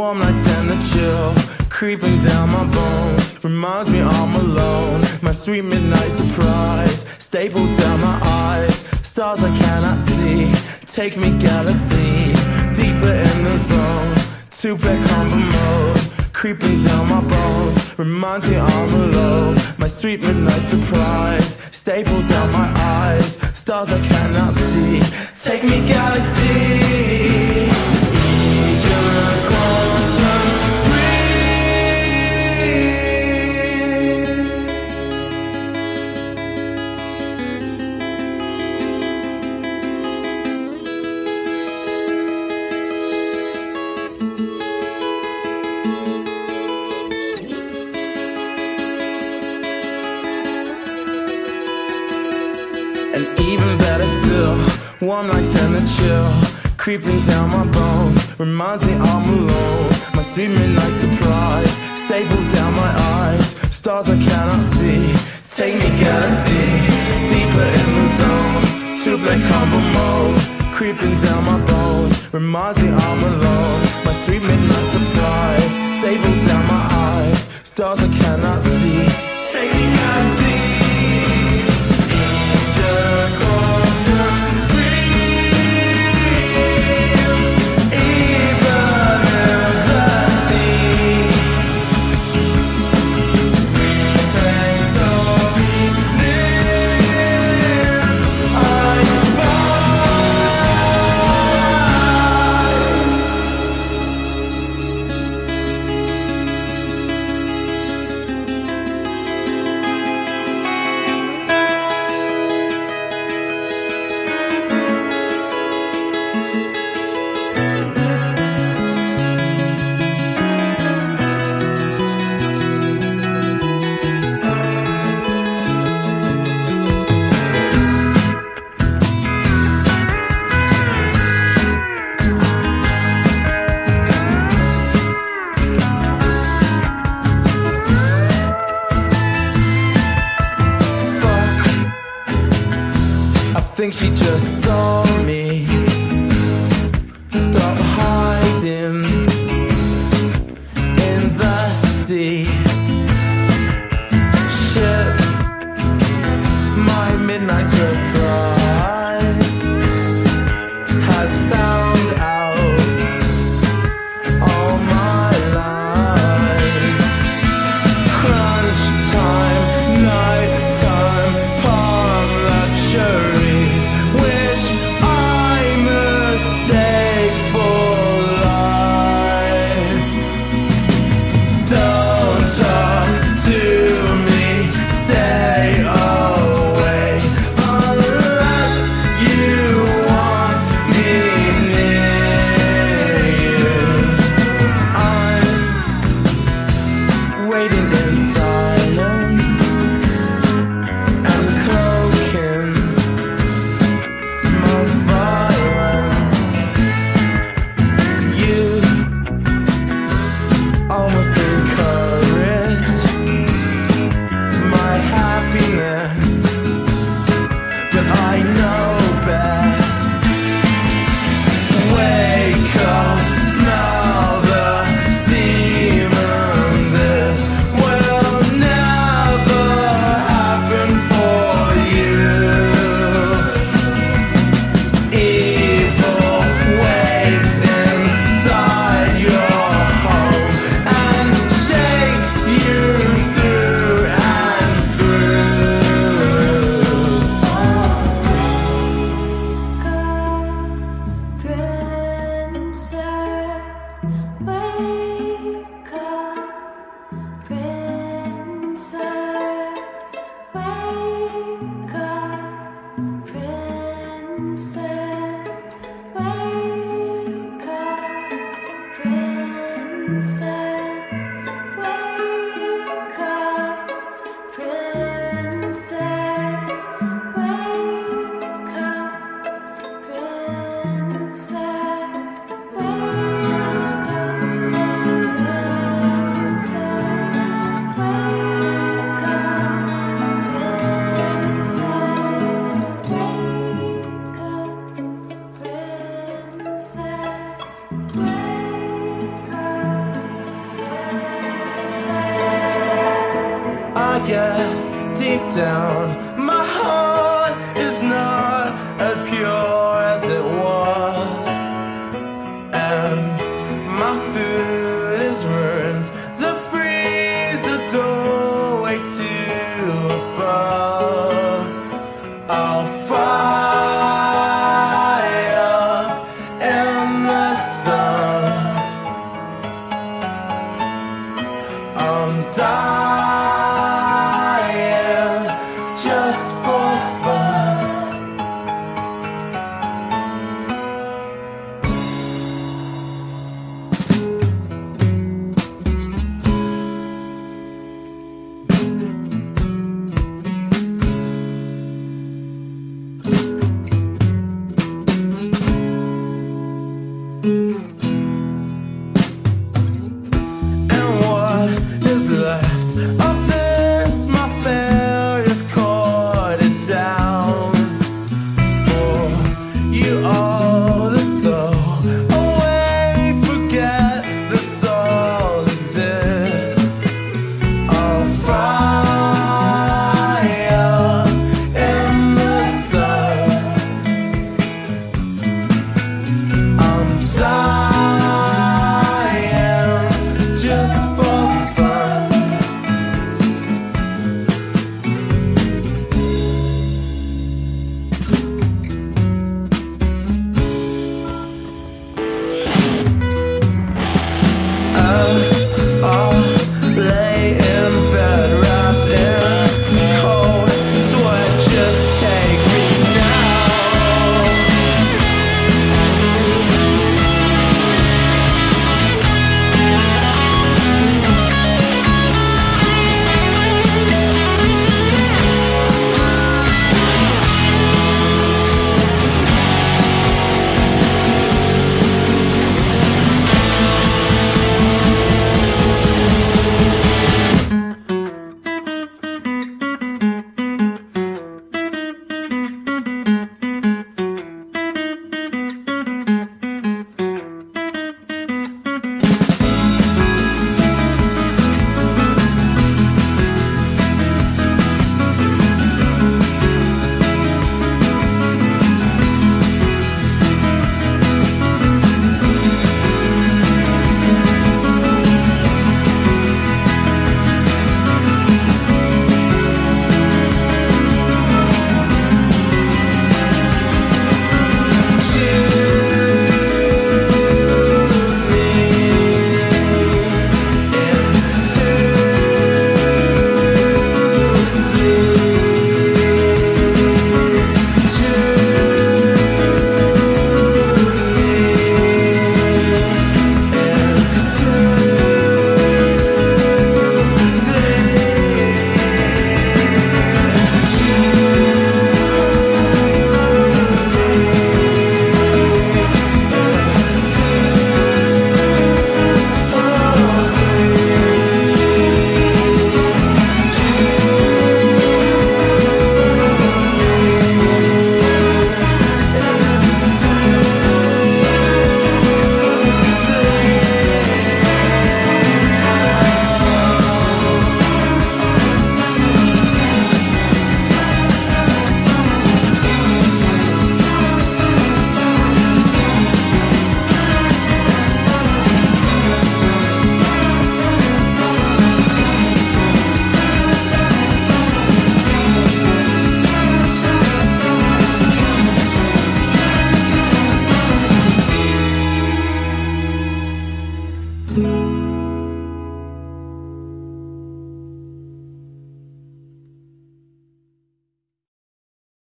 Warm nights and the chill creeping down my bones reminds me I'm alone. My sweet midnight surprise stapled down my eyes. Stars I cannot see, take me galaxy deeper in the zone. Two-player combo mode creeping down my bones reminds me I'm alone. My sweet midnight surprise stapled down my eyes. Stars I cannot see, take me galaxy. Quantum breeze. And even better still, warm nights and the chill creeping down my bones reminds me I'm alone. My sweet midnight surprise stapled down my eyes. Stars I cannot see, take me galaxy deeper in the zone. Two-player combo mode creeping down my bones reminds me I'm alone. My sweet midnight surprise stapled down my eyes. Stars I cannot see, take me galaxy. I think she just saw me. Stop hiding in the sea. Ship my midnight surprise has found out all my life. Crunch time, night time, palm luxuries, which I mistake for life. Don't talk to me, stay away, unless you want me near you. I'm waiting in silence and cloaking my violence. You almost encourage my happiness, but I know best. Wake up, smell the semen. This will never happen for you. Evil waits inside your home and shakes you through and through. Wake up. guess deep down my heart is not as pure as it was, and my food is ruined. The freezer doorway to above. I'll fry up in the sun. I'm dying just for fun.